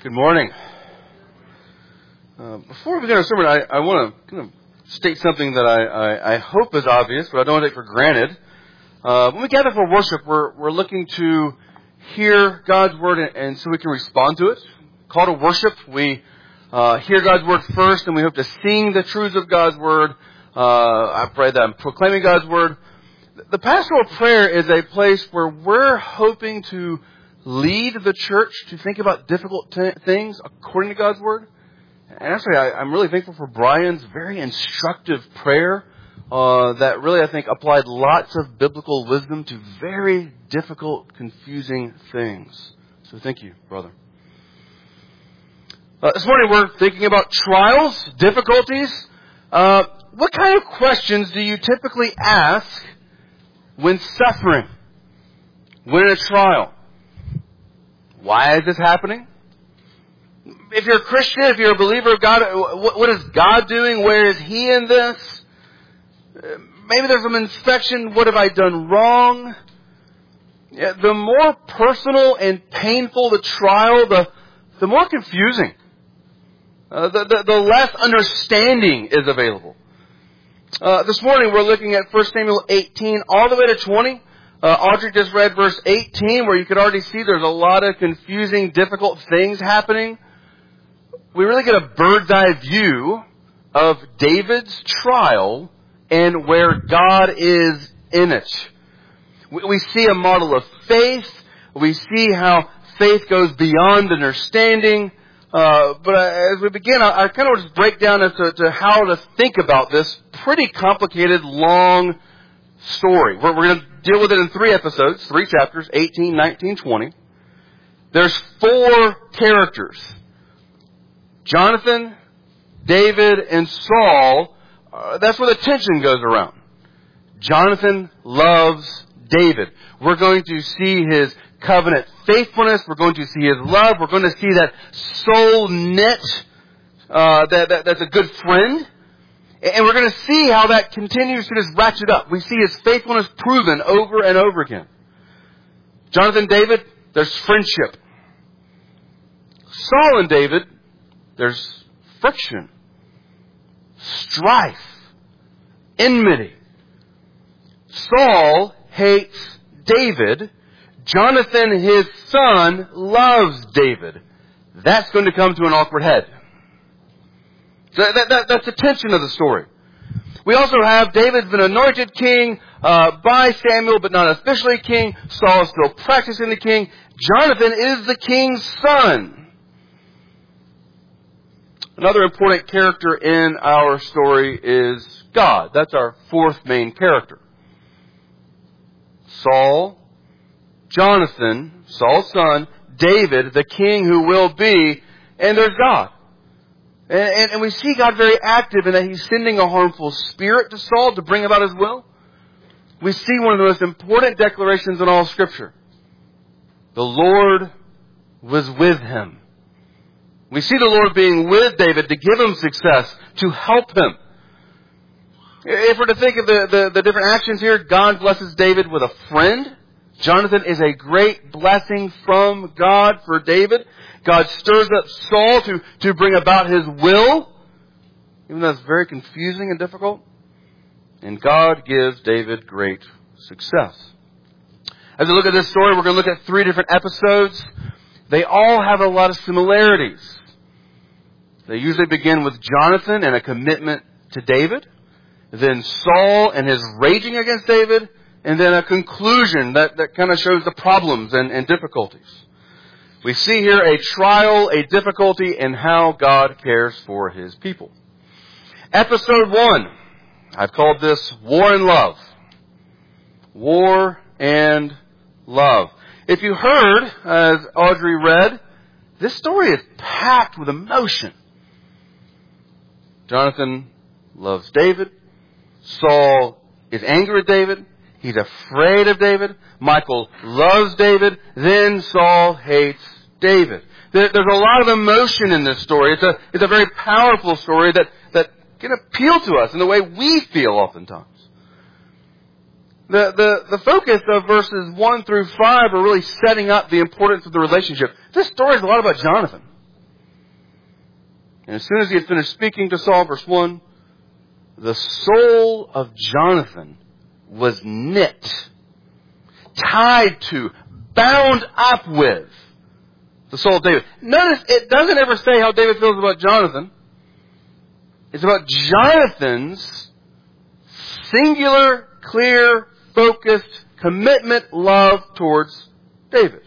Good morning. Before we begin our sermon, I want to kind of state something that I hope is obvious, but I don't want to take for granted. When we gather for worship, we're looking to hear God's Word and so we can respond to it. Call to worship, we hear God's Word first, and we hope to sing the truths of God's Word. I pray that I'm proclaiming God's Word. The pastoral prayer is a place where we're hoping to lead the church to think about difficult things according to God's Word. And actually, I'm really thankful for Brian's very instructive prayer that really, I think, applied lots of biblical wisdom to very difficult, confusing things. So thank you, brother. This morning, we're thinking about trials, difficulties. What kind of questions do you typically ask when suffering, when in a trial? Why is this happening? If you're a Christian, if you're a believer of God, what is God doing? Where is He in this? Maybe there's some inspection. What have I done wrong? The more personal and painful the trial, the more confusing. The less understanding is available. This morning we're looking at 1 Samuel 18 all the way to 20. Audrey just read verse 18 where you could already see there's a lot of confusing, difficult things happening. We really get a bird's eye view of David's trial and where God is in it. We see a model of faith. We see how faith goes beyond understanding. But as we begin, I kind of just break down as to how to think about this pretty complicated, long story. We're going to deal with it in 3 episodes, 3 chapters, 18, 19, 20. There's 4 characters. Jonathan, David, and Saul. That's where the tension goes around. Jonathan loves David. We're going to see his covenant faithfulness. We're going to see his love. We're going to see that soul knit, that's a good friend. And we're going to see how that continues to just ratchet up. We see his faithfulness proven over and over again. Jonathan, David, there's friendship. Saul and David, there's friction, strife, enmity. Saul hates David. Jonathan, his son, loves David. That's going to come to an awkward head. So that's the tension of the story. We also have David's been anointed king by Samuel, but not officially king. Saul is still practicing the king. Jonathan is the king's son. Another important character in our story is God. That's our 4th main character. Saul, Jonathan, Saul's son, David, the king who will be, and there's God. And we see God very active in that He's sending a harmful spirit to Saul to bring about His will. We see one of the most important declarations in all Scripture. The Lord was with him. We see the Lord being with David to give him success, to help him. If we're to think of the different actions here, God blesses David with a friend. Jonathan is a great blessing from God for David. God stirs up Saul to bring about His will, even though it's very confusing and difficult. And God gives David great success. As we look at this story, we're going to look at 3 different episodes. They all have a lot of similarities. They usually begin with Jonathan and a commitment to David, then Saul and his raging against David, and then a conclusion that kind of shows the problems and difficulties. We see here a trial, a difficulty, and how God cares for His people. Episode 1, I've called this War and Love. War and Love. If you heard, as Audrey read, this story is packed with emotion. Jonathan loves David. Saul is angry with David. He's afraid of David. Michal loves David. Then Saul hates David. There's a lot of emotion in this story. It's a very powerful story that can appeal to us in the way we feel oftentimes. The focus of verses 1 through 5 are really setting up the importance of the relationship. This story is a lot about Jonathan. And as soon as he had finished speaking to Saul, verse 1, the soul of Jonathan was knit, tied to, bound up with the soul of David. Notice it doesn't ever say how David feels about Jonathan. It's about Jonathan's singular, clear, focused commitment, love towards David.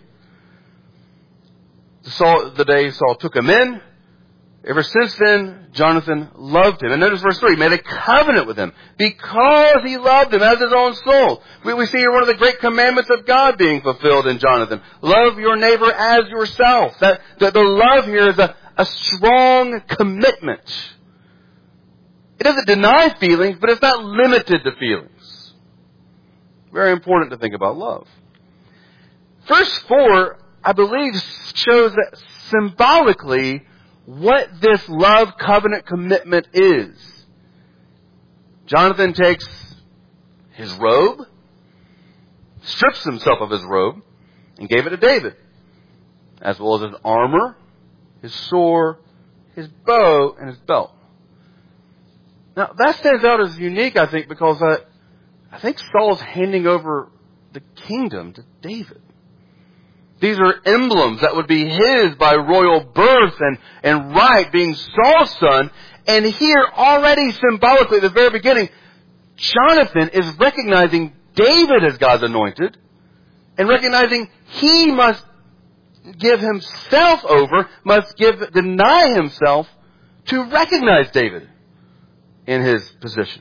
The day Saul took him in, ever since then, Jonathan loved him. And notice verse 3, made a covenant with him because he loved him as his own soul. We see here one of the great commandments of God being fulfilled in Jonathan. Love your neighbor as yourself. The love here is a strong commitment. It doesn't deny feelings, but it's not limited to feelings. Very important to think about love. Verse 4, I believe, shows that symbolically what this love covenant commitment is. Jonathan takes his robe, strips himself of his robe, and gave it to David, as well as his armor, his sword, his bow, and his belt. Now, that stands out as unique, I think, because I think Saul's handing over the kingdom to David. These are emblems that would be his by royal birth and right, being Saul's son. And here, already symbolically, at the very beginning, Jonathan is recognizing David as God's anointed and recognizing he must give himself over, deny himself to recognize David in his position.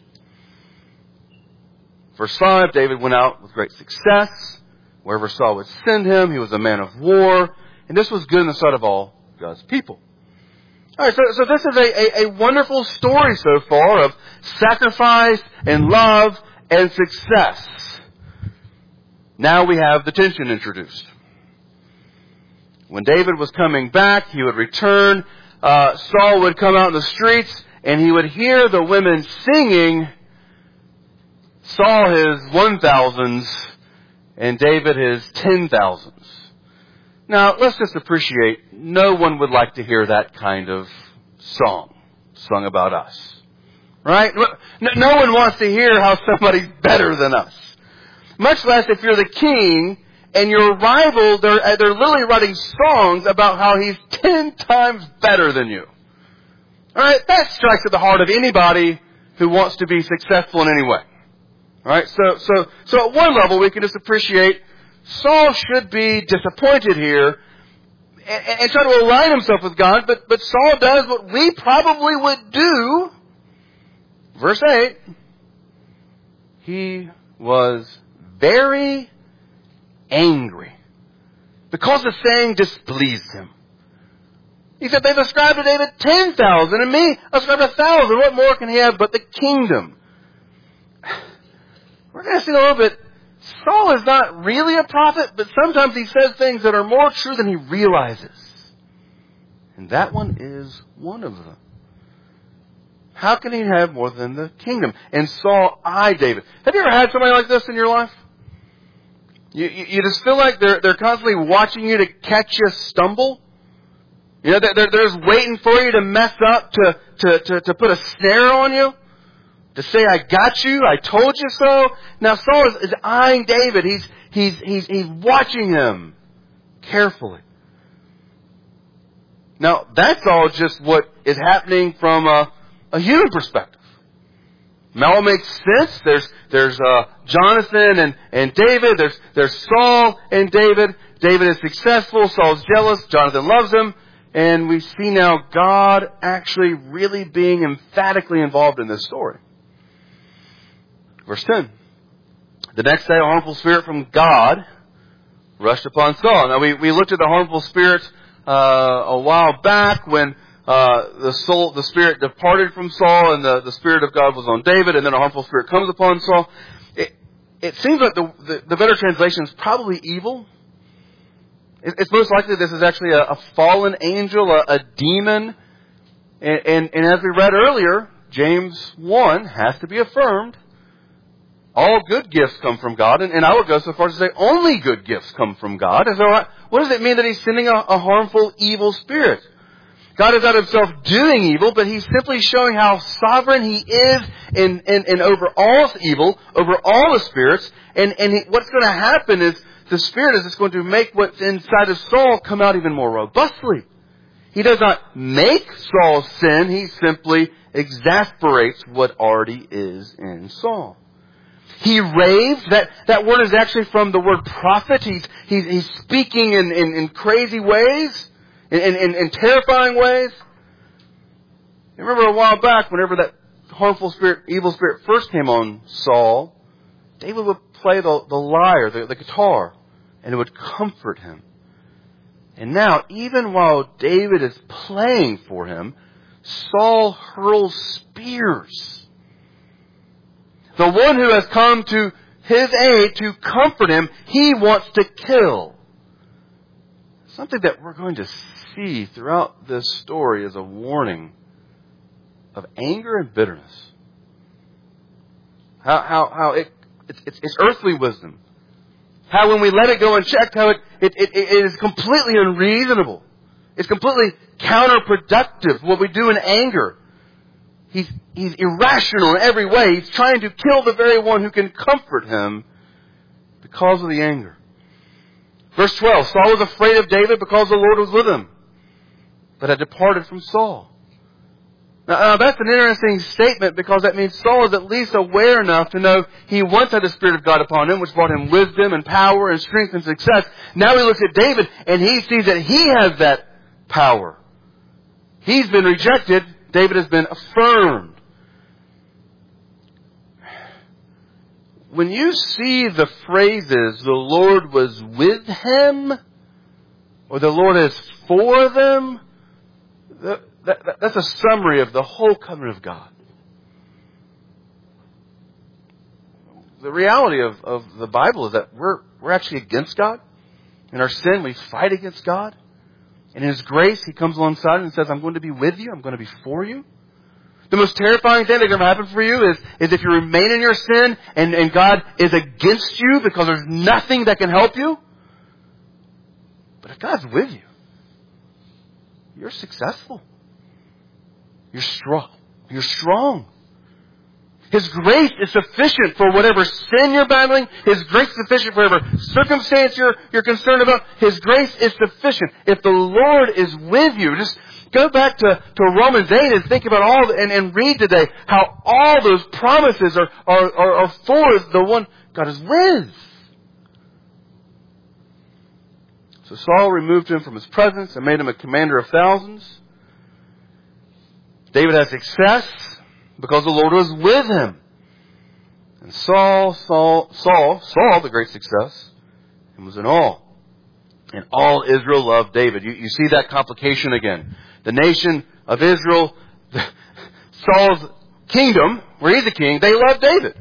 Verse 5, David went out with great success. Wherever Saul would send him, he was a man of war. And this was good in the sight of all God's people. All right, so this is a wonderful story so far of sacrifice and love and success. Now we have the tension introduced. When David was coming back, he would return. Saul would come out in the streets, and he would hear the women singing, Saul his 1,000s, and David his 10,000s. Now, let's just appreciate, no one would like to hear that kind of song sung about us. Right? No one wants to hear how somebody's better than us. Much less if you're the king and your rival, they're literally writing songs about how he's 10 times better than you. Alright? That strikes at the heart of anybody who wants to be successful in any way. Alright, so at one level we can just appreciate Saul should be disappointed here and try to align himself with God, but Saul does what we probably would do. Verse 8, he was very angry because the saying displeased him. He said, they've ascribed to David 10,000 and me ascribed 1,000. What more can he have but the kingdom? We're going to see in a little bit, Saul is not really a prophet, but sometimes he says things that are more true than he realizes. And that one is one of them. How can he have more than the kingdom? And Saul eyed David. Have you ever had somebody like this in your life? You just feel like they're constantly watching you to catch you stumble. You know, they're just waiting for you to mess up, to put a snare on you. To say, I got you, I told you so. Now Saul is eyeing David. He's watching him carefully. Now, that's all just what is happening from a human perspective. Now it makes sense. There's Jonathan and David. There's Saul and David. David is successful. Saul's jealous. Jonathan loves him. And we see now God actually really being emphatically involved in this story. Verse 10. The next day, a harmful spirit from God rushed upon Saul. Now, we looked at the harmful spirit a while back when the spirit departed from Saul and the Spirit of God was on David, and then a harmful spirit comes upon Saul. It seems like the better translation is probably evil. It's most likely this is actually a fallen angel, a demon. And as we read earlier, James 1 has to be affirmed. All good gifts come from God, and I would go so far as to say only good gifts come from God. And so what does it mean that he's sending a harmful, evil spirit? God is not himself doing evil, but he's simply showing how sovereign he is in over all evil, over all the spirits. What's going to happen is the Spirit is just going to make what's inside of Saul come out even more robustly. He does not make Saul sin. He simply exasperates what already is in Saul. He raved. That word is actually from the word prophet. He's speaking in crazy ways, in terrifying ways. You remember a while back, whenever that harmful spirit, evil spirit first came on Saul, David would play the lyre, the guitar, and it would comfort him. And now, even while David is playing for him, Saul hurls spears. The one who has come to his aid to comfort him, he wants to kill. Something that we're going to see throughout this story is a warning of anger and bitterness. How it's earthly wisdom. How when we let it go unchecked, how it is completely unreasonable. It's completely counterproductive, what we do in anger. He's irrational in every way. He's trying to kill the very one who can comfort him because of the anger. Verse 12, Saul was afraid of David because the Lord was with him, but had departed from Saul. Now, that's an interesting statement because that means Saul is at least aware enough to know he once had the Spirit of God upon him, which brought him wisdom and power and strength and success. Now he looks at David and he sees that he has that power. He's been rejected. David has been affirmed. When you see the phrases, the Lord was with him, or the Lord is for them, that's a summary of the whole covenant of God. The reality of the Bible is that we're actually against God. In our sin, we fight against God. And in His grace, He comes alongside and says, I'm going to be with you. I'm going to be for you. The most terrifying thing that can happen for you is if you remain in your sin and God is against you because there's nothing that can help you. But if God's with you, you're successful. You're strong. You're strong. His grace is sufficient for whatever sin you're battling. His grace is sufficient for whatever circumstance you're concerned about. His grace is sufficient. If the Lord is with you, just go back to Romans 8 and think about all, and read today how all those promises are for the one God is with. So Saul removed him from his presence and made him a commander of thousands. David had success because the Lord was with him. And Saul saw the great success and was in awe. And all Israel loved David. You see that complication again. The nation of Israel, Saul's kingdom, where he's a king, they love David.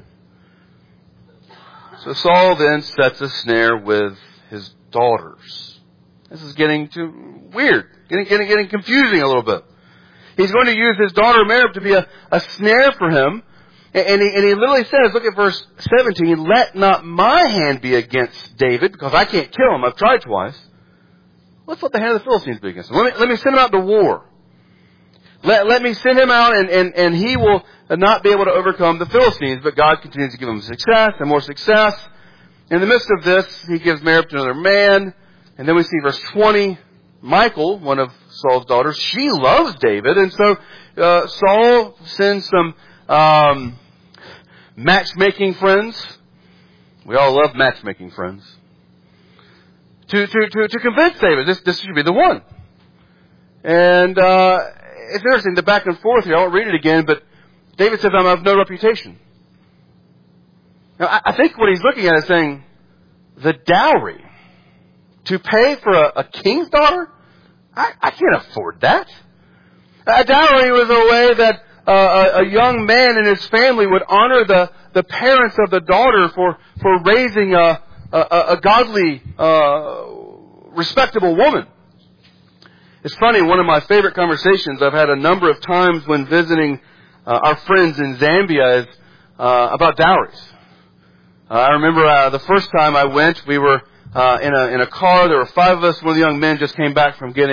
So Saul then sets a snare with his daughters. This is getting too weird, getting confusing a little bit. He's going to use his daughter Merab to be a snare for him. And he literally says, look at verse 17, let not my hand be against David, because I can't kill him. I've tried twice. Let's let the hand of the Philistines be against him. Let me send him out to war. Let me send him out and he will not be able to overcome the Philistines. But God continues to give him success and more success. In the midst of this, he gives Merab to another man. And then we see verse 20, Michal, one of Saul's daughters, she loves David. And so Saul sends some matchmaking friends. We all love matchmaking friends. To convince David this should be the one. And it's interesting, the back and forth here. I won't read it again, but David says, I'm of no reputation. Now, I think what he's looking at is saying, the dowry to pay for a king's daughter? I can't afford that. A dowry was a way that a young man and his family would honor the parents of the daughter for raising a godly, respectable woman. It's funny, one of my favorite conversations I've had a number of times when visiting our friends in Zambia is about dowries. I remember the first time I went, we were in a car. There were 5 of us. One of the young men just came back from getting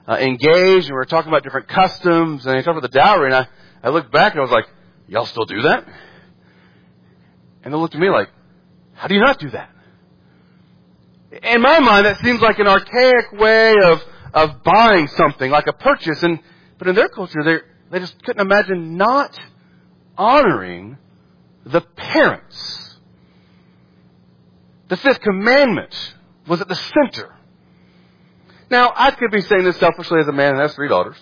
engaged, and we were talking about different customs, and he talked about the dowry, and I looked back and I was like, y'all still do that? And they looked at me like, how do you not do that? In my mind, that seems like an archaic way of buying something, like a purchase. But in their culture, they just couldn't imagine not honoring the parents. The fifth commandment was at the center. Now, I could be saying this selfishly as a man and has 3 daughters.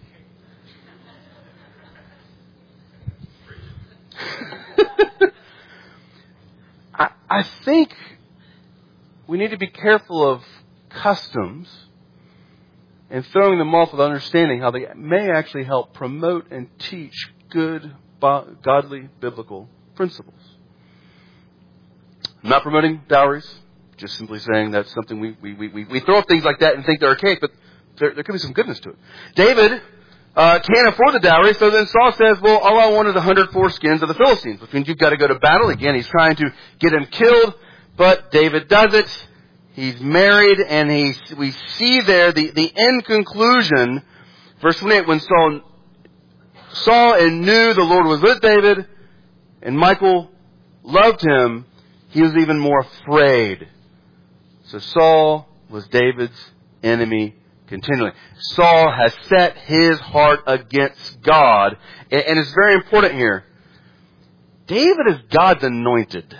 I think we need to be careful of customs and throwing them off with understanding how they may actually help promote and teach good, godly, biblical principles. I'm not promoting dowries, just simply saying that's something we throw up things like that and think they're archaic, but there could be some goodness to it. David can't afford the dowry, so then Saul says, well, all I want is 100 foreskins of the Philistines, which means you've got to go to battle. Again, he's trying to get him killed, but David does it. He's married, and we see there the end conclusion, verse 28, when Saul saw and knew the Lord was with David, and Michal loved him, he was even more afraid. So Saul was David's enemy continually. Saul has set his heart against God. And it's very important here. David is God's anointed.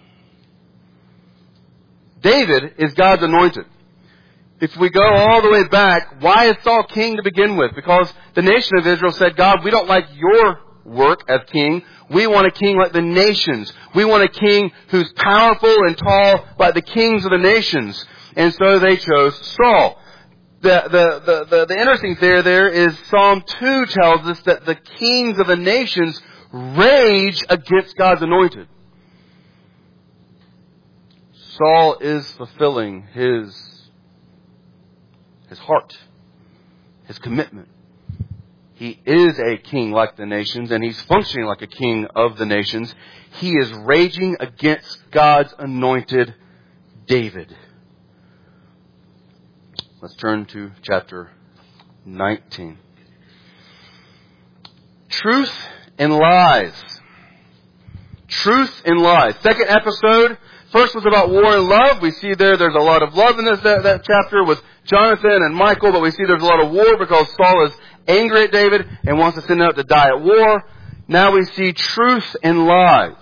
David is God's anointed. If we go all the way back, why is Saul king to begin with? Because the nation of Israel said, God, we don't like your work as king. We want a king like the nations. We want a king who's powerful and tall like the kings of the nations. And so they chose Saul. The interesting thing there is Psalm 2 tells us that the kings of the nations rage against God's anointed. Saul is fulfilling his heart, his commitment. He is a king like the nations, and he's functioning like a king of the nations. He is raging against God's anointed David. Let's turn to chapter 19. Truth and lies. Truth and lies. Second episode. First was about war and love. We see there's a lot of love in that chapter with Jonathan and Michal, but we see there's a lot of war because Saul is angry at David and wants to send him out to die at war. Now we see truth and lies.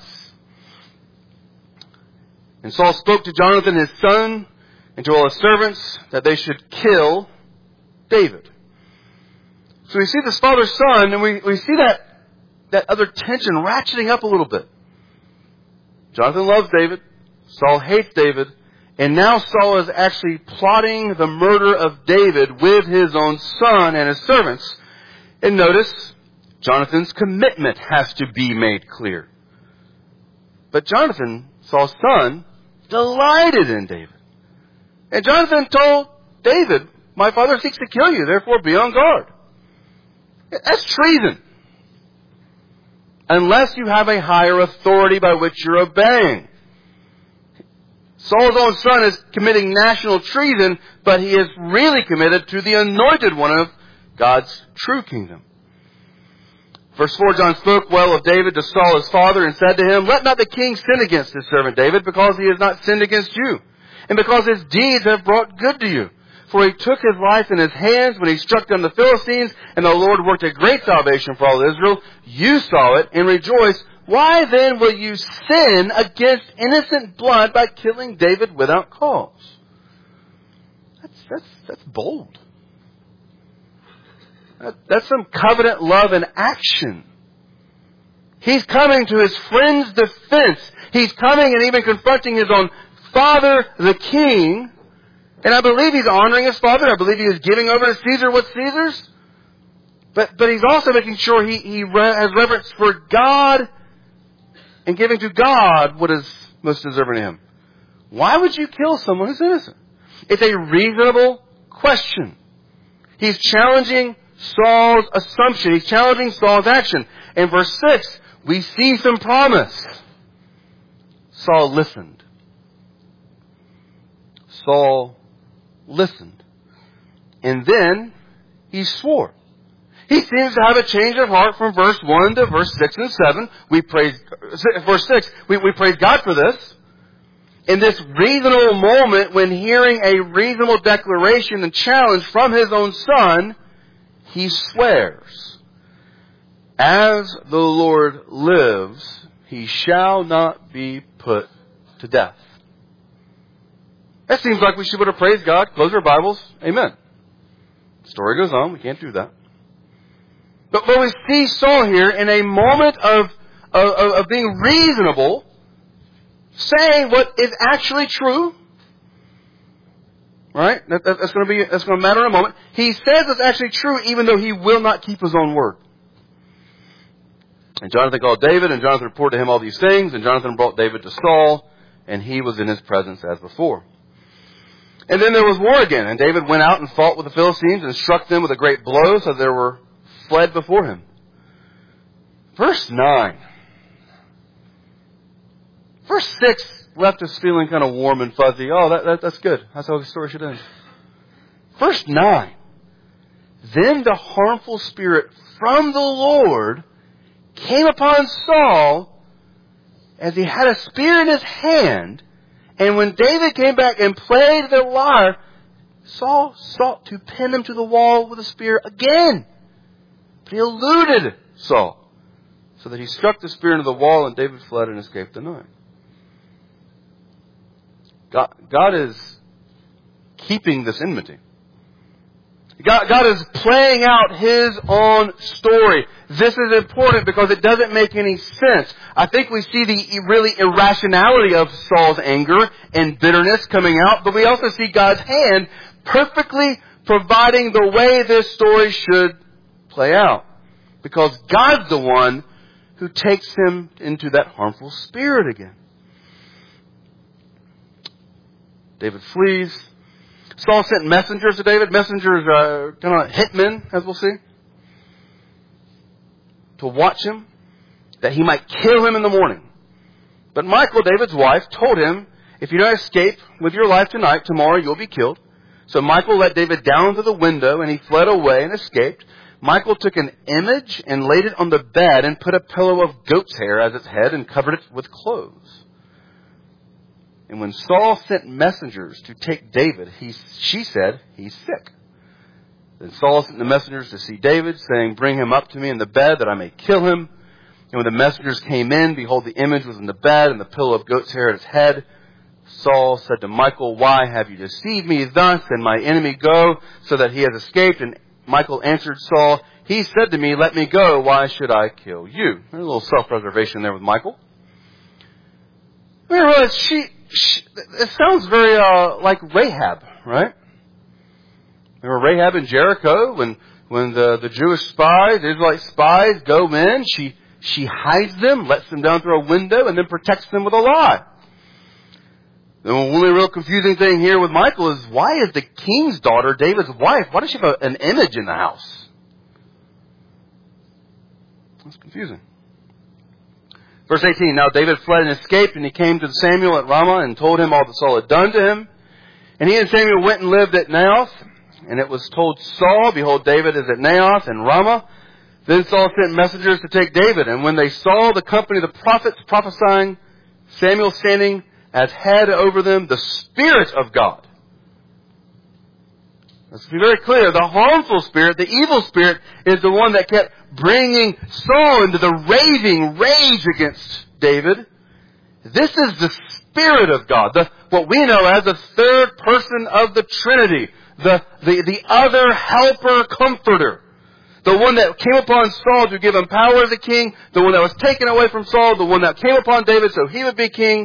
And Saul spoke to Jonathan, his son, and to all his servants that they should kill David. So we see this father-son, and we see that other tension ratcheting up a little bit. Jonathan loves David. Saul hates David. And now Saul is actually plotting the murder of David with his own son and his servants. And notice, Jonathan's commitment has to be made clear. But Jonathan, Saul's son, delighted in David. And Jonathan told David, my father seeks to kill you, therefore be on guard. That's treason. Unless you have a higher authority by which you're obeying. Saul's own son is committing national treason, but he is really committed to the anointed one of God's true kingdom. Verse 4, John spoke well of David to Saul his father and said to him, let not the king sin against his servant David, because he has not sinned against you, and because his deeds have brought good to you. For he took his life in his hands when he struck down the Philistines, and the Lord worked a great salvation for all Israel. You saw it and rejoiced. Why then will you sin against innocent blood by killing David without cause? That's bold. That's some covenant love in action. He's coming to his friend's defense. He's coming and even confronting his own father, the king. And I believe he's honoring his father. I believe he is giving over to Caesar what's Caesar's. But he's also making sure he has reverence for God and giving to God what is most deserving to him. Why would you kill someone who's innocent? It's a reasonable question. He's challenging Saul's assumption. He's challenging Saul's action. In verse 6, we see some promise. Saul listened. Saul listened. And then, he swore. He seems to have a change of heart from verse 1 to verse 6 and 7. Verse 6, we praise God for this. In this reasonable moment, when hearing a reasonable declaration and challenge from his own son, he swears, "As the Lord lives, he shall not be put to death." That seems like we should be able to praise God, close our Bibles, amen. The story goes on, we can't do that. But we see Saul here in a moment of being reasonable, saying what is actually true. Right? That's going to matter in a moment. He says it's actually true even though he will not keep his own word. And Jonathan called David, and Jonathan reported to him all these things, and Jonathan brought David to Saul, and he was in his presence as before. And then there was war again, and David went out and fought with the Philistines and struck them with a great blow, so they were fled before him. Verse 9. Verse 6 left us feeling kind of warm and fuzzy. Oh, that's good. That's how the story should end. Verse 9. Then the harmful spirit from the Lord came upon Saul as he had a spear in his hand. And when David came back and played the lyre, Saul sought to pin him to the wall with a spear again. But he eluded Saul, so that he struck the spear into the wall, and David fled and escaped the night. God is keeping this enmity. God is playing out His own story. This is important because it doesn't make any sense. I think we see the really irrationality of Saul's anger and bitterness coming out, but we also see God's hand perfectly providing the way this story should play out. Because God's the one who takes him into that harmful spirit again. David flees. Saul sent messengers to David. Messengers are kind of hitmen, as we'll see, to watch him, that he might kill him in the morning. But Michal, David's wife, told him, "If you don't escape with your life tonight, tomorrow you'll be killed." So Michal let David down to the window, and he fled away and escaped. Michal took an image and laid it on the bed and put a pillow of goat's hair as its head and covered it with clothes. And when Saul sent messengers to take David, she said, "He's sick." Then Saul sent the messengers to see David, saying, "Bring him up to me in the bed that I may kill him." And when the messengers came in, behold, the image was in the bed and the pillow of goat's hair at its head. Saul said to Michal, "Why have you deceived me thus, and my enemy go, so that he has escaped?" And Michal answered Saul, "He said to me, 'Let me go. Why should I kill you?'" There's a little self-preservation there with Michal. We realize it sounds very like Rahab, right? Remember Rahab in Jericho when the Jewish spies, the Israelite spies, go in, she hides them, lets them down through a window, and then protects them with a lie. The only real confusing thing here with Michal is, why is the king's daughter, David's wife, why does she have an image in the house? That's confusing. Verse 18, now David fled and escaped, and he came to Samuel at Ramah and told him all that Saul had done to him. And he and Samuel went and lived at Naioth. And it was told Saul, "Behold, David is at Naioth and Ramah." Then Saul sent messengers to take David. And when they saw the company of the prophets prophesying, Samuel standing as head over them, the Spirit of God. Let's be very clear. The harmful spirit, the evil spirit, is the one that kept bringing Saul into the raving rage against David. This is the Spirit of God, what we know as the third person of the Trinity, the other helper, comforter. The one that came upon Saul to give him power as a king, the one that was taken away from Saul, the one that came upon David so he would be king.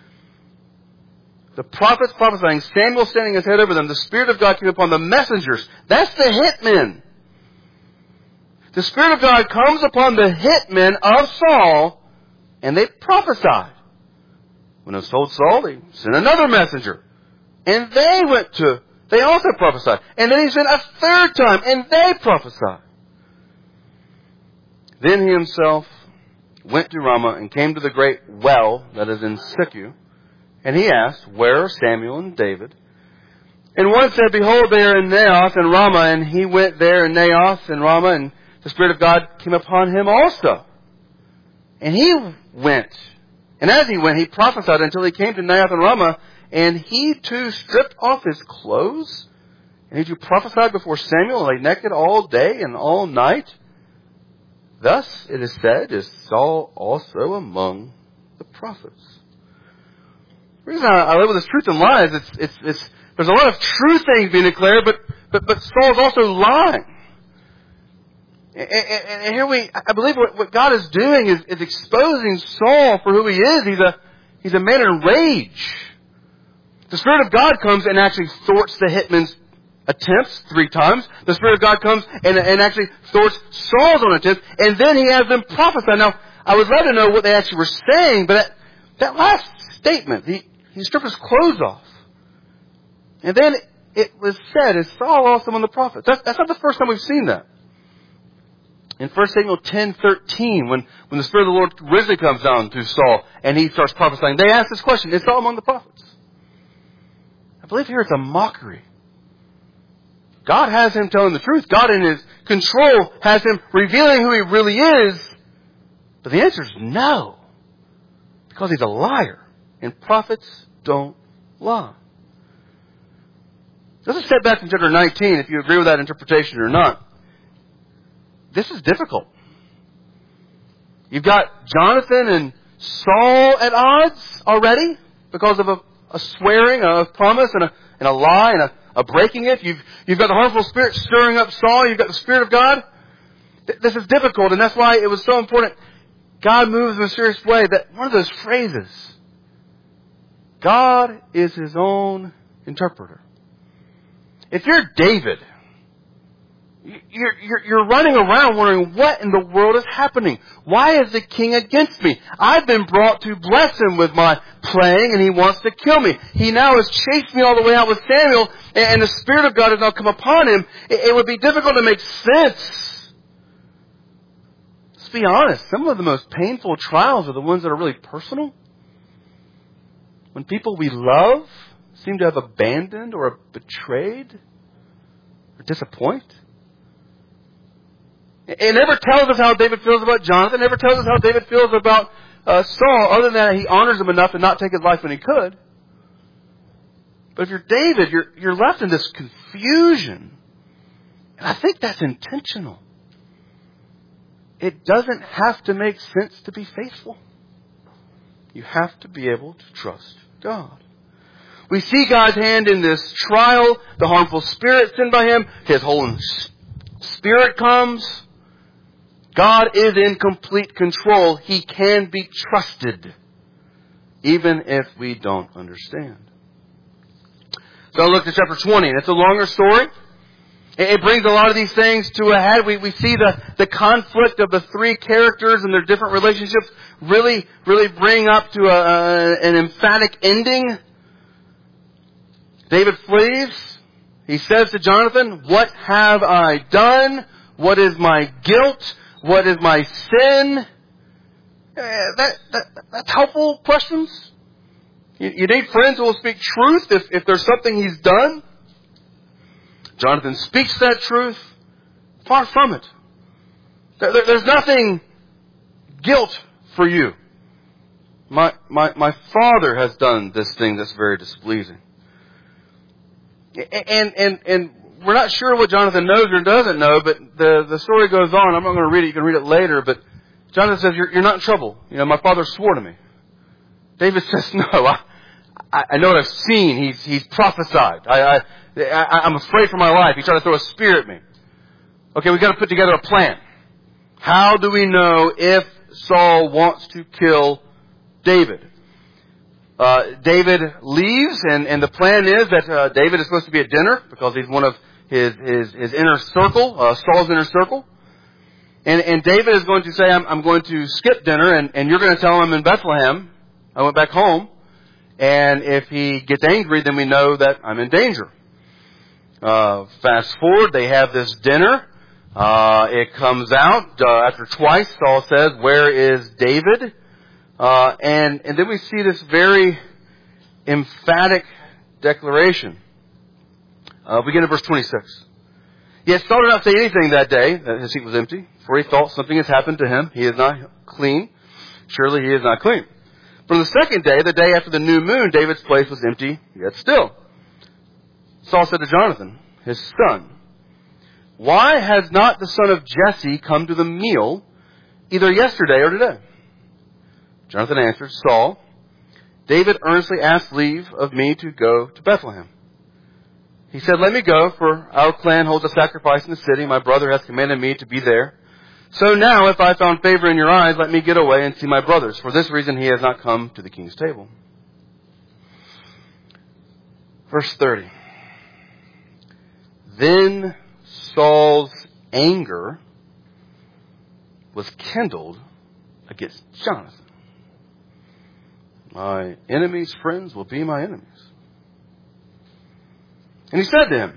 The prophets prophesying, Samuel standing his head over them, the Spirit of God came upon the messengers. That's the hitmen. The Spirit of God comes upon the hitmen of Saul, and they prophesied. When it was told Saul, they sent another messenger. And they also prophesied. And then he sent a third time, and they prophesied. Then he himself went to Ramah and came to the great well that is in Sikku. And he asked, "Where are Samuel and David?" And one said, behold, they are in Naioth and Ramah. And he went there in Naioth and Ramah, and the Spirit of God came upon him also. And he went. And as he went, he prophesied until he came to Naioth and Ramah. And he too stripped off his clothes. And he too prophesied before Samuel, and lay naked all day and all night. Thus, it is said, is Saul also among the prophets. The reason I live with this truth and lies, there's a lot of true things being declared, but Saul's also lying. And here I believe what God is doing is exposing Saul for who he is. He's a man in rage. The Spirit of God comes and actually thwarts the hitman's attempts 3 times. The Spirit of God comes and actually thwarts Saul's own attempts, and then he has them prophesy. Now, I would love to know what they actually were saying, but that last statement, he stripped his clothes off. And then it was said, is Saul also among the prophets? That's not the first time we've seen that. In 1 Samuel 10:13, when the Spirit of the Lord originally comes down to Saul and he starts prophesying, they ask this question, is Saul among the prophets? I believe here it's a mockery. God has him telling the truth. God in His control has him revealing who he really is. But the answer is no. Because he's a liar. And prophets don't lie. Let's step back from chapter 19, if you agree with that interpretation or not. This is difficult. You've got Jonathan and Saul at odds already because of a swearing, a promise, and a lie, and a breaking it. You've got the harmful spirit stirring up Saul. You've got the Spirit of God. This is difficult, and that's why it was so important. God moves in a mysterious way that one of those phrases, God is His own interpreter. If you're David, you're running around wondering what in the world is happening. Why is the king against me? I've been brought to bless him with my playing, and he wants to kill me. He now has chased me all the way out with Samuel, and the Spirit of God has now come upon him. It would be difficult to make sense. Let's be honest. Some of the most painful trials are the ones that are really personal. When people we love seem to have abandoned or betrayed or disappointed. It never tells us how David feels about Jonathan. It never tells us how David feels about Saul, other than that he honors him enough to not take his life when he could. But if you're David, you're left in this confusion. And I think that's intentional. It doesn't have to make sense to be faithful. You have to be able to trust God. We see God's hand in this trial. The harmful spirit sent by him. His Holy Spirit comes. God is in complete control. He can be trusted, even if we don't understand. So look at chapter 20. And it's a longer story. It brings a lot of these things to a head. We see the conflict of the 3 characters and their different relationships really bring up to an emphatic ending. David flees. He says to Jonathan, what have I done? What is my guilt? What is my sin? That's helpful questions. You need friends who will speak truth if there's something he's done. Jonathan speaks that truth. Far from it. There's nothing guilt for you. My father has done this thing that's very displeasing. And we're not sure what Jonathan knows or doesn't know, but the story goes on. I'm not going to read it. You can read it later. But Jonathan says, you're not in trouble. You know, my father swore to me. David says, no, I know what I've seen. He's prophesied. I'm afraid for my life. He tried to throw a spear at me. Okay, we've got to put together a plan. How do we know if Saul wants to kill David? David leaves, and the plan is that David is supposed to be at dinner because he's one of his inner circle, Saul's inner circle. And David is going to say, I'm going to skip dinner, and you're going to tell him in Bethlehem, I went back home, and if he gets angry, then we know that I'm in danger. Fast forward, they have this dinner. It comes out after twice. Saul says, where is David? And then we see this very emphatic declaration. Begin at verse 26. Yet Saul did not say anything that day that his seat was empty, for he thought something has happened to him. He is not clean. Surely he is not clean. From the second day, the day after the new moon, David's place was empty, yet still. Saul said to Jonathan, his son, why has not the son of Jesse come to the meal, either yesterday or today? Jonathan answered, Saul, David earnestly asked leave of me to go to Bethlehem. He said, let me go, for our clan holds a sacrifice in the city. My brother has commanded me to be there. So now, if I found favor in your eyes, let me get away and see my brothers. For this reason, he has not come to the king's table. Verse 30. Then Saul's anger was kindled against Jonathan. My enemies' friends will be my enemies. And he said to him,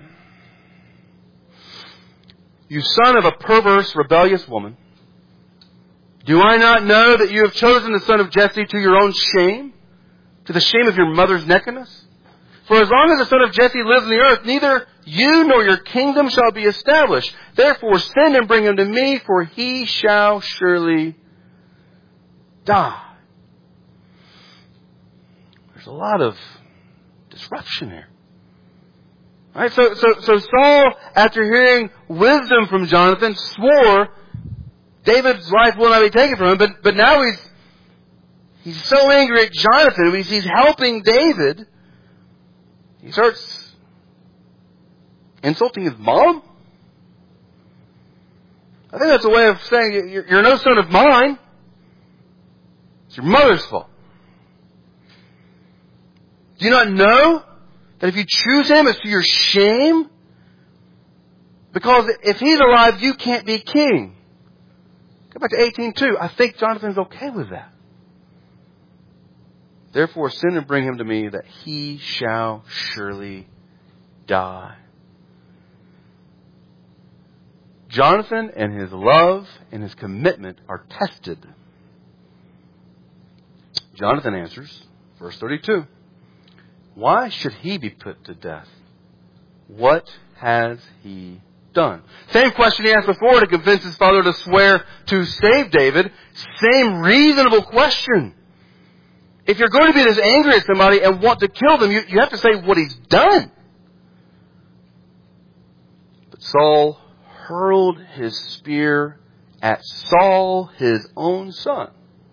you son of a perverse, rebellious woman, do I not know that you have chosen the son of Jesse to your own shame, to the shame of your mother's nakedness? For as long as the son of Jesse lives on the earth, neither you nor your kingdom shall be established. Therefore send and bring him to me, for he shall surely die. There's a lot of disruption here. All right, so Saul, after hearing wisdom from Jonathan, swore David's life will not be taken from him. But now he's so angry at Jonathan when he sees helping David, he starts insulting his mom. I think that's a way of saying you're no son of mine. It's your mother's fault. Do you not know that if you choose him, it's to your shame? Because if he's alive, you can't be king. Go back to 18:2. I think Jonathan's okay with that. Therefore, send and bring him to me, that he shall surely die. Jonathan and his love and his commitment are tested. Jonathan answers, verse 32. Why should he be put to death? What has he done? Same question he asked before to convince his father to swear to save David. Same reasonable question. If you're going to be this angry at somebody and want to kill them, you have to say what he's done. But Saul hurled his spear at Saul, his own son.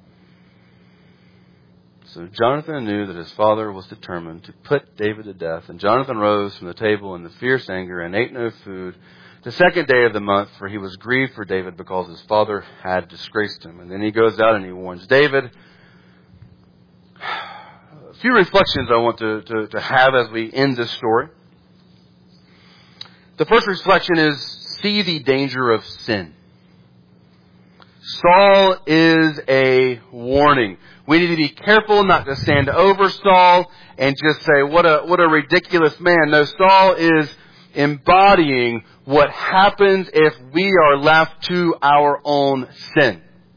So Jonathan knew that his father was determined to put David to death. And Jonathan rose from the table in the fierce anger and ate no food the second day of the month, for he was grieved for David because his father had disgraced him. And then he goes out and he warns David. A few reflections I want to have as we end this story. The first reflection is, see the danger of sin. Saul is a warning. We need to be careful not to stand over Saul and just say, what a ridiculous man. No, Saul is embodying what happens if we are left to our own sin.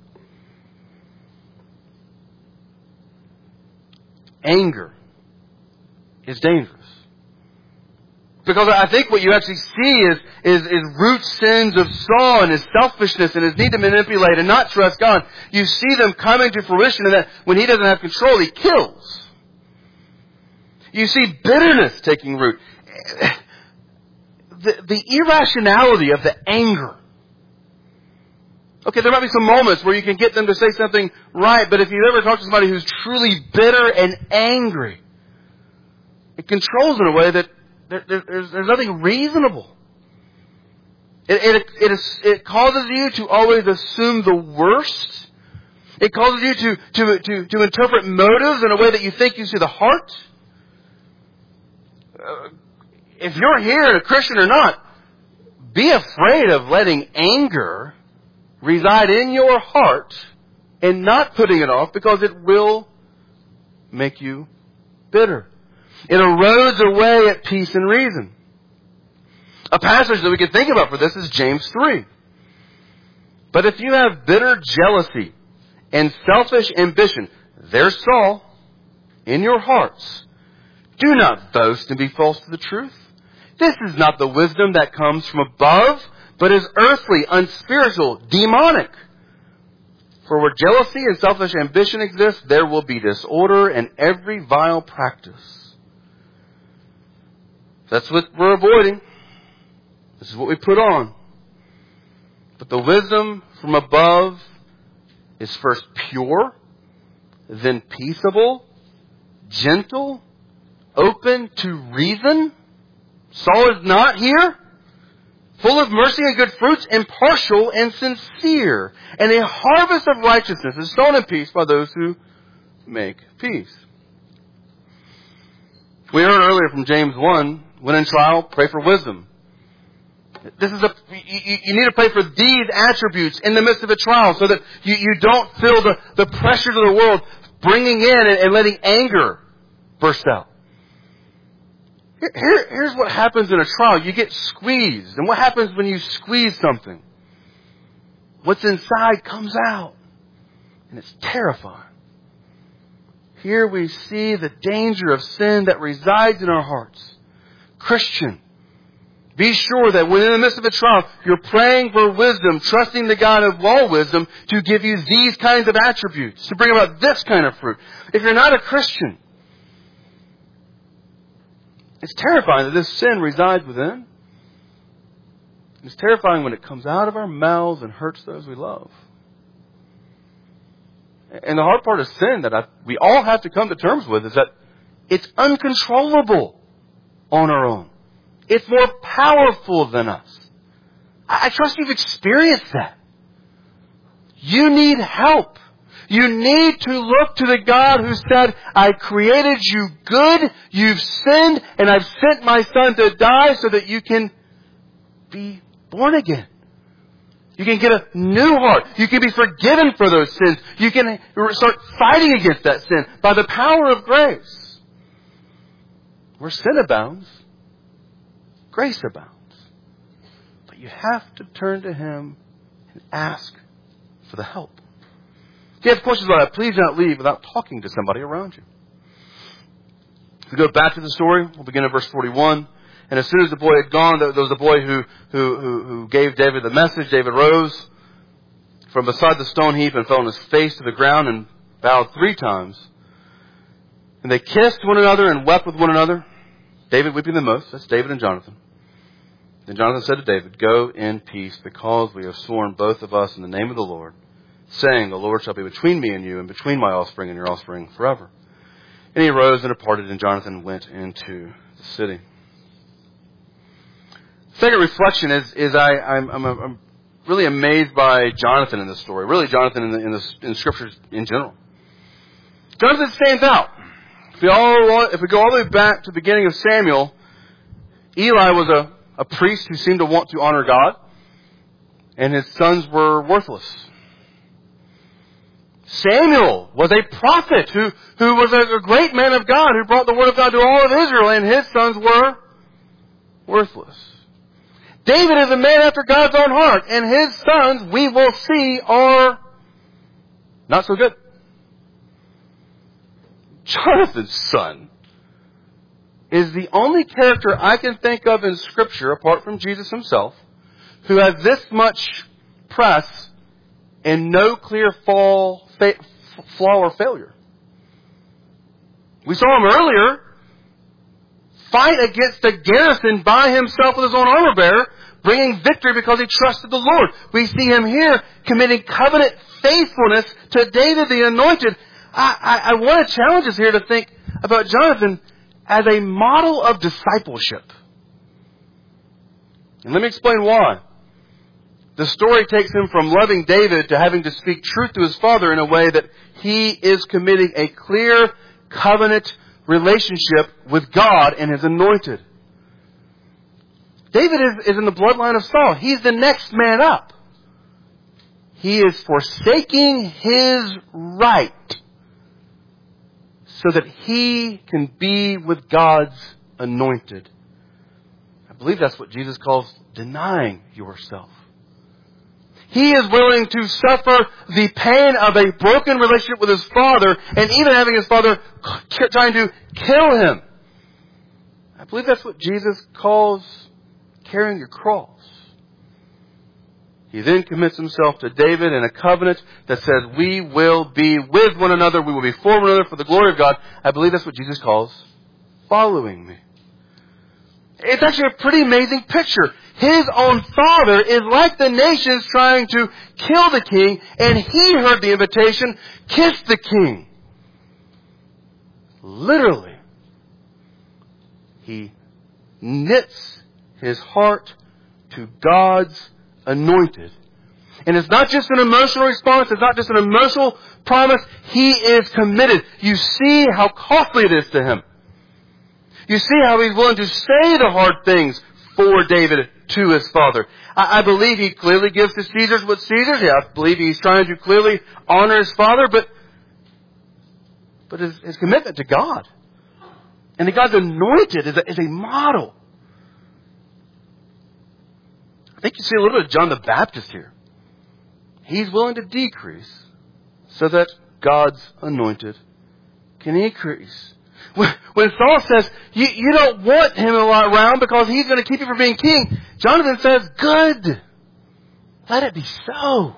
Anger is dangerous. Because I think what you actually see is root sins of Saul and his selfishness and his need to manipulate and not trust God. You see them coming to fruition, and that when he doesn't have control, he kills. You see bitterness taking root. The irrationality of the anger. Okay, there might be some moments where you can get them to say something right, but if you've ever talked to somebody who's truly bitter and angry, it controls in a way that there's nothing reasonable. It causes you to always assume the worst. It causes you to interpret motives in a way that you think you see the heart. If you're here, a Christian or not, be afraid of letting anger reside in your heart and not putting it off, because it will make you bitter. It erodes away at peace and reason. A passage that we could think about for this is James 3. But if you have bitter jealousy and selfish ambition, there's Saul, in your hearts, do not boast and be false to the truth. This is not the wisdom that comes from above, but is earthly, unspiritual, demonic. For where jealousy and selfish ambition exist, there will be disorder and every vile practice. That's what we're avoiding. This is what we put on. But the wisdom from above is first pure, then peaceable, gentle, open to reason. Saul is not here. Full of mercy and good fruits, impartial and sincere. And a harvest of righteousness is sown in peace by those who make peace. We heard earlier from James 1, when in trial, pray for wisdom. You need to pray for these attributes in the midst of a trial so that you don't feel the pressures of the world bringing in and letting anger burst out. Here's what happens in a trial. You get squeezed. And what happens when you squeeze something? What's inside comes out. And it's terrifying. Here we see the danger of sin that resides in our hearts. Christian, be sure that when in the midst of a trial, you're praying for wisdom, trusting the God of all wisdom to give you these kinds of attributes, to bring about this kind of fruit. If you're not a Christian, it's terrifying that this sin resides within. It's terrifying when it comes out of our mouths and hurts those we love. And the hard part of sin that we all have to come to terms with is that it's uncontrollable on our own. It's more powerful than us. I trust you've experienced that. You need help. You need to look to the God who said, I created you good, you've sinned, and I've sent my Son to die so that you can be born again. You can get a new heart. You can be forgiven for those sins. You can start fighting against that sin by the power of grace. Where sin abounds, grace abounds. But you have to turn to Him and ask for the help. If you have questions about that, please do not leave without talking to somebody around you. If we go back to the story, we'll begin at verse 41. And as soon as the boy had gone, there was a boy who gave David the message. David rose from beside the stone heap and fell on his face to the ground and bowed 3 times. And they kissed one another and wept with one another. David weeping the most. That's David and Jonathan. Then Jonathan said to David, go in peace, because we have sworn both of us in the name of the Lord, saying, the Lord shall be between me and you, and between my offspring and your offspring forever. And he arose and departed, and Jonathan went into the city. Second reflection is I'm really amazed by Jonathan in this story. Really, Jonathan in Scriptures in general. Jonathan stands out. If we go all the way back to the beginning of Samuel, Eli was a priest who seemed to want to honor God, and his sons were worthless. Samuel was a prophet who was a great man of God, who brought the word of God to all of Israel, and his sons were worthless. David is a man after God's own heart, and his sons, we will see, are not so good. Jonathan's son is the only character I can think of in Scripture, apart from Jesus himself, who has this much press and no clear flaw or failure. We saw him earlier fight against the garrison by himself with his own armor bearer, bringing victory because he trusted the Lord. We see him here committing covenant faithfulness to David the Anointed. I want to challenge us here to think about Jonathan as a model of discipleship. And let me explain why. The story takes him from loving David to having to speak truth to his father in a way that he is committing a clear covenant relationship with God and His anointed. David is in the bloodline of Saul. He's the next man up. He is forsaking his right so that he can be with God's anointed. I believe that's what Jesus calls denying yourself. He is willing to suffer the pain of a broken relationship with his father, and even having his father trying to kill him. I believe that's what Jesus calls carrying your cross. He then commits himself to David in a covenant that says we will be with one another, we will be for one another for the glory of God. I believe that's what Jesus calls following me. It's actually a pretty amazing picture. His own father is like the nations trying to kill the king, and he heard the invitation, kiss the king. Literally, he knits his heart to God's anointed. And it's not just an emotional response. It's not just an emotional promise. He is committed. You see how costly it is to him. You see how he's willing to say the hard things for David to his father. I believe he clearly gives to Caesar's what Caesar's. Yeah, I believe he's trying to clearly honor his father, but his commitment to God and that God's anointed is a model. I think you see a little bit of John the Baptist here. He's willing to decrease so that God's anointed can increase. When Saul says, you don't want him around because he's going to keep you from being king, Jonathan says, good. Let it be so.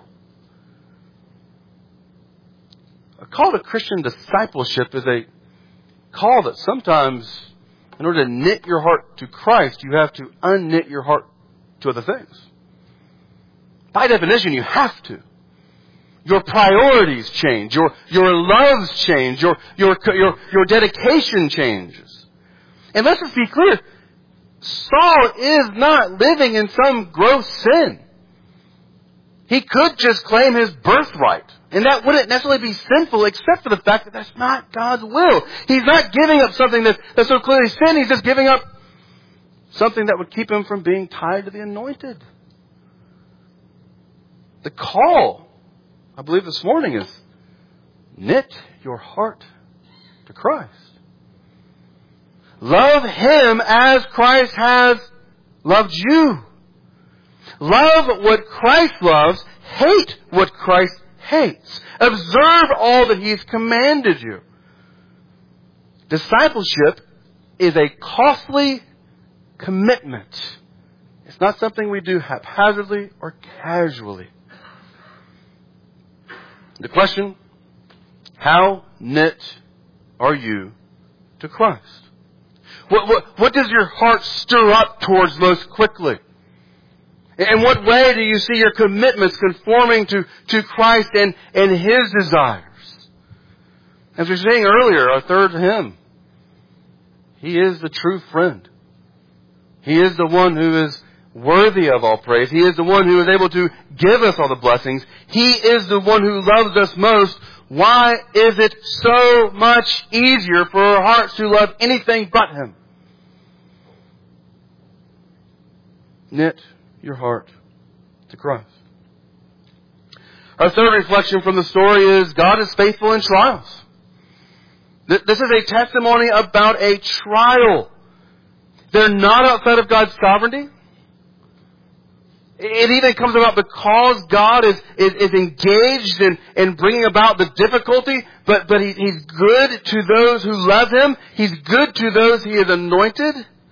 A call to Christian discipleship is a call that sometimes, in order to knit your heart to Christ, you have to unknit your heart to other things. By definition, you have to. Your priorities change. Your loves change. Your dedication changes. And let's just be clear. Saul is not living in some gross sin. He could just claim his birthright. And that wouldn't necessarily be sinful except for the fact that that's not God's will. He's not giving up something that's so clearly sin. He's just giving up something that would keep him from being tied to the anointed. The call, I believe this morning, is knit your heart to Christ. Love Him as Christ has loved you. Love what Christ loves. Hate what Christ hates. Observe all that He's commanded you. Discipleship is a costly commitment. It's not something we do haphazardly or casually. The question, how knit are you to Christ? What does your heart stir up towards most quickly? In what way do you see your commitments conforming to Christ and His desires? As we were saying earlier, our third hymn, He is the true friend. He is the one who is worthy of all praise. He is the one who is able to give us all the blessings. He is the one who loves us most. Why is it so much easier for our hearts to love anything but Him? Knit your heart to Christ. Our third reflection from the story is God is faithful in trials. This is a testimony about a trial. They're not outside of God's sovereignty. It even comes about because God is engaged in bringing about the difficulty, but He's good to those who love Him. He's good to those He has anointed.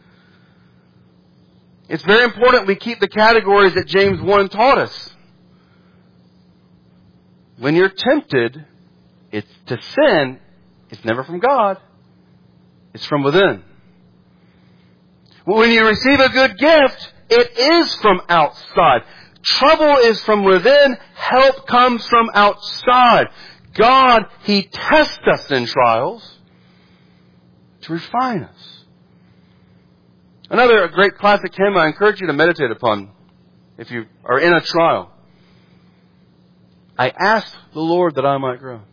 It's very important we keep the categories that James 1 taught us. When you're tempted, it's to sin. It's never from God. It's from within. When you receive a good gift, it is from outside. Trouble is from within. Help comes from outside. God, He tests us in trials to refine us. Another great classic hymn I encourage you to meditate upon if you are in a trial. I asked the Lord that I might grow.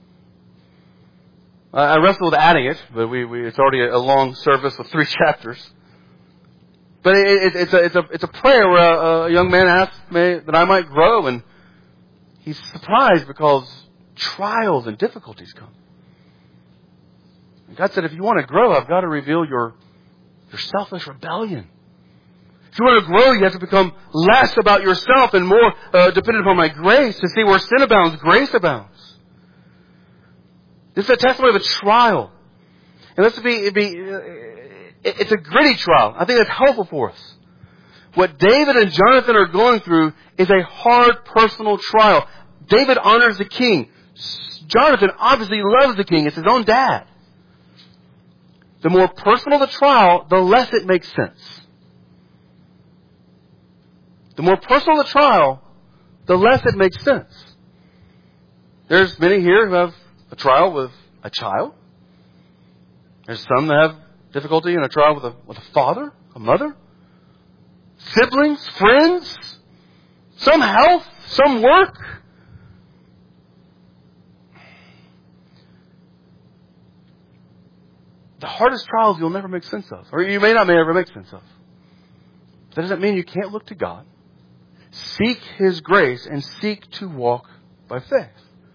I wrestled with adding it, but it's already a long service with 3 chapters. But it's a prayer where a young man asked me that I might grow, and he's surprised because trials and difficulties come. And God said, if you want to grow, I've got to reveal your selfish rebellion. If you want to grow, you have to become less about yourself and more dependent upon my grace. To see where sin abounds, grace abounds. This is a testimony of a trial. And let's be it's a gritty trial. I think that's helpful for us. What David and Jonathan are going through is a hard personal trial. David honors the king. Jonathan obviously loves the king. It's his own dad. The more personal the trial, the less it makes sense. The more personal the trial, the less it makes sense. There's many here who have a trial with a child. There's some that have difficulty in a trial with a father, a mother, siblings, friends, some health, some work. The hardest trials you'll never make sense of, or you may not ever make sense of. That doesn't mean you can't look to God, seek His grace, and seek to walk by faith.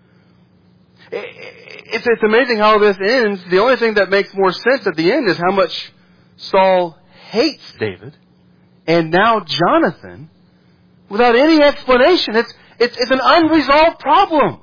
It's amazing how this ends. The only thing that makes more sense at the end is how much Saul hates David and now Jonathan without any explanation. It's an unresolved problem.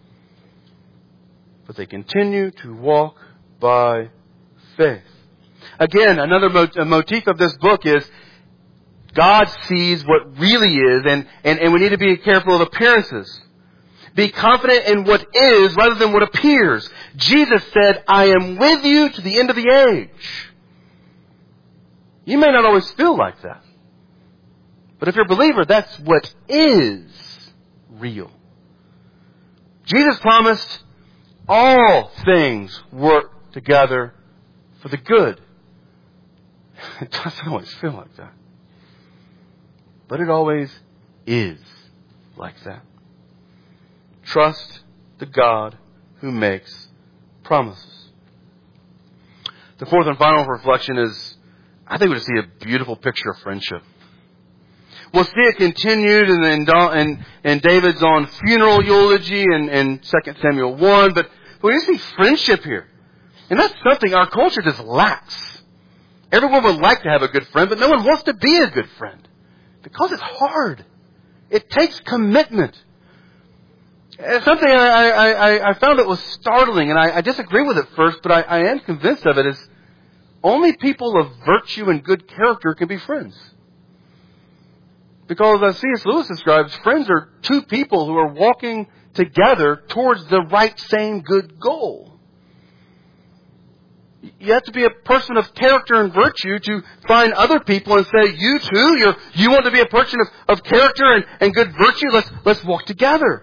But they continue to walk by faith. Again, another motif of this book is God sees what really is, and we need to be careful of appearances. Be confident in what is rather than what appears. Jesus said, I am with you to the end of the age. You may not always feel like that. But if you're a believer, that's what is real. Jesus promised all things work together for the good. It doesn't always feel like that. But it always is like that. Trust the God who makes promises. The fourth and final reflection is, I think we'll see a beautiful picture of friendship. We'll see it continued in David's own funeral eulogy in 2 Samuel 1, but we see friendship here. And that's something our culture just lacks. Everyone would like to have a good friend, but no one wants to be a good friend. Because it's hard. It takes commitment. Something I found that was startling, and I disagree with it first, but I am convinced of it, is only people of virtue and good character can be friends. Because as C.S. Lewis describes, friends are two people who are walking together towards the right same good goal. You have to be a person of character and virtue to find other people and say, you too, you want to be a person of character and good virtue? Let's walk together.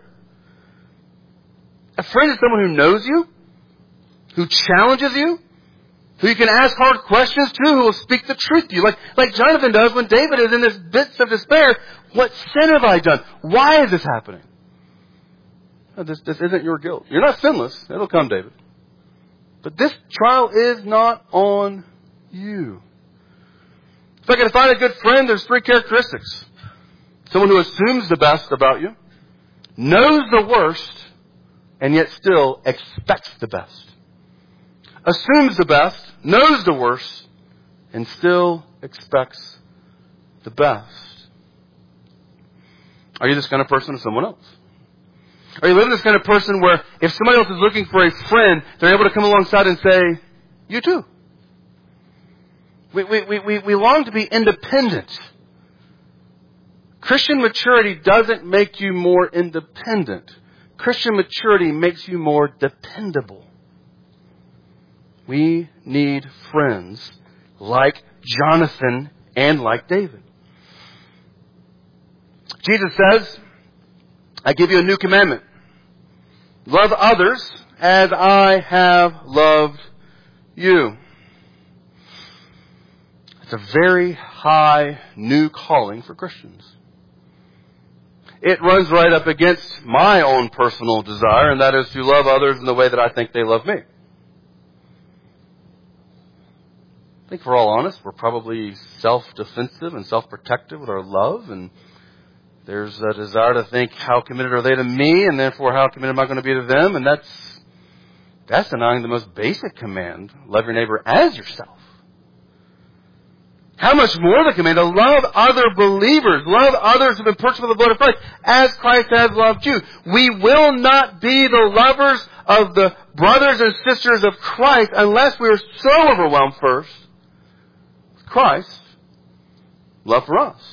A friend is someone who knows you, who challenges you, who you can ask hard questions to, who will speak the truth to you. Like Jonathan does when David is in this bits of despair. What sin have I done? Why is this happening? No, this isn't your guilt. You're not sinless. It'll come, David. But this trial is not on you. If I can find a good friend, there's 3 characteristics. Someone who assumes the best about you, knows the worst, and yet still expects the best. Assumes the best, knows the worst, and still expects the best. Are you this kind of person or someone else? Are you living this kind of person where if somebody else is looking for a friend, they're able to come alongside and say, you too? We long to be independent. Christian maturity doesn't make you more independent. Christian maturity makes you more dependable. We need friends like Jonathan and like David. Jesus says, I give you a new commandment. Love others as I have loved you. It's a very high new calling for Christians. It runs right up against my own personal desire, and that is to love others in the way that I think they love me. I think if we're all honest, we're probably self-defensive and self-protective with our love, and there's a desire to think, how committed are they to me, and therefore how committed am I going to be to them? And that's denying the most basic command, love your neighbor as yourself. How much more the command to love other believers, love others who have been purchased with the blood of Christ, as Christ has loved you. We will not be the lovers of the brothers and sisters of Christ unless we are so overwhelmed first Christ's love for us.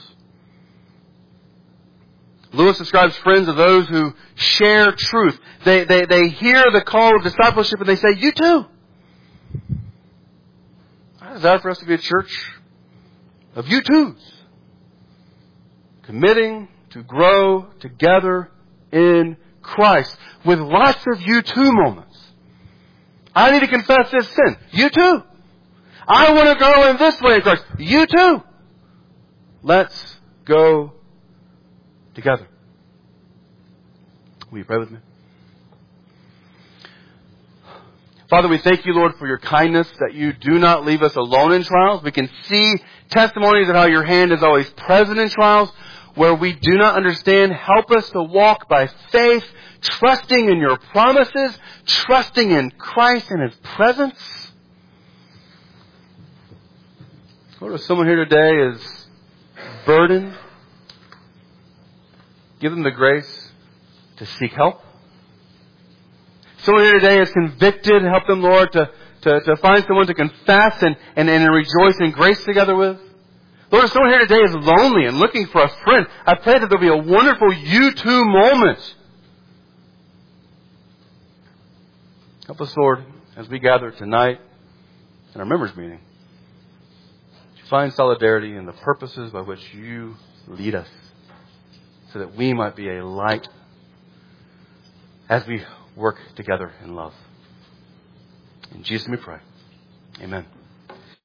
Lewis describes friends of those who share truth. They hear the call of discipleship and they say, you too. I desire for us to be a church of you twos. Committing to grow together in Christ with lots of you too moments. I need to confess this sin. You too. I want to grow in this way in Christ. You too. Let's go together. Will you pray with me? Father, we thank you, Lord, for your kindness, that you do not leave us alone in trials. We can see testimonies of how your hand is always present in trials. Where we do not understand, help us to walk by faith, trusting in your promises, trusting in Christ and His presence. Lord, if someone here today is burdened, give them the grace to seek help. Someone here today is convicted, help them, Lord, to find someone to confess and rejoice in grace together with. Lord, if someone here today is lonely and looking for a friend, I pray that there'll be a wonderful you too moment. Help us, Lord, as we gather tonight in our members' meeting, to find solidarity in the purposes by which you lead us, so that we might be a light as we work together in love. In Jesus' name we pray. Amen.